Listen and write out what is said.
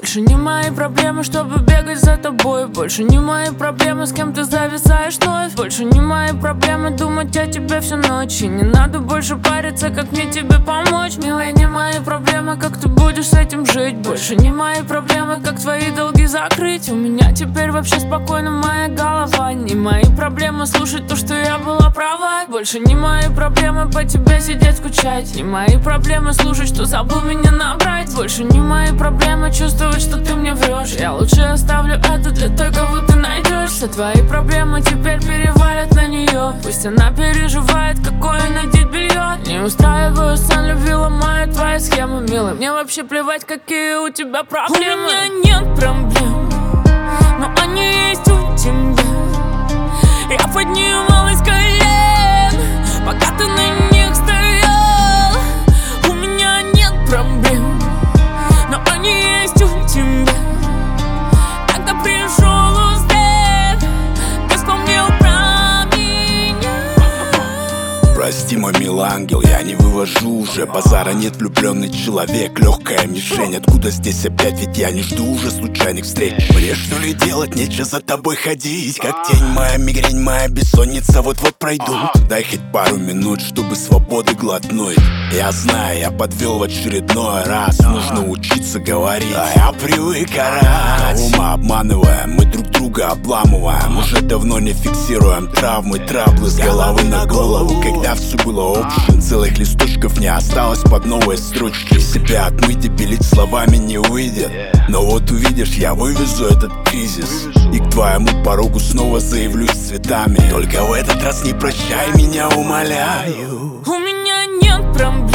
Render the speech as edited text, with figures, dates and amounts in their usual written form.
Больше не мои проблемы, чтобы бегать за тобой. Больше не мои проблемы, с кем ты зависаешь вновь. Больше не мои проблемы думать о тебе всю ночь. И не надо больше париться, как мне тебе помочь. Милая, не мои проблемы, как ты будешь с этим жить. Больше не мои проблемы, как твои долги закрыть. У меня теперь вообще спокойно моя голова. Не мои проблемы слушать то, что я была права. Больше не мои проблемы по тебе сидеть скучать. Не мои проблемы слушать, что забыл меня набрать. Больше не мои проблемы чувствовать, что ты мне врешь. Я лучше оставлю это для той, кого ты найдешь. Все твои проблемы теперь перевалят на нее. Пусть она переживает, какое надеть белье. Не устраиваю сон, любила мои твои схемы. Милый, мне вообще плевать, какие у тебя проблемы. У меня нет проблем, но они есть у тебя. Я поднималась с колен, пока ты на них стоял. У меня нет проблем, но они есть у тебя. Когда пришел успех, ты вспомнил про меня. Прости, мой милый ангел, я не вывожу уже. Базара нет, влюбленный человек, легкая мишень. Откуда здесь опять, ведь я не жду уже случайных встреч. Мне что ли делать, нечего за тобой ходить. Как тень моя мигрень, моя бессонница вот-вот пройдут. Дай хоть пару минут, чтобы свободы глотнуть. Я знаю, я подвел в очередной раз. Нужно учиться говорить, а я привык орать. Ума обманываем, мы друг друга обламываем. Уже давно не фиксируем травмы, траблы с головы на голову. Когда все было общим, целых листочков не осталось под новые строчки. Себя отмыть и пилить словами не выйдет. Но вот увидишь, я вывезу этот кризис. И к твоему порогу снова заявлюсь цветами. Только в этот раз не прощай меня, умоляю. У меня нет проблем,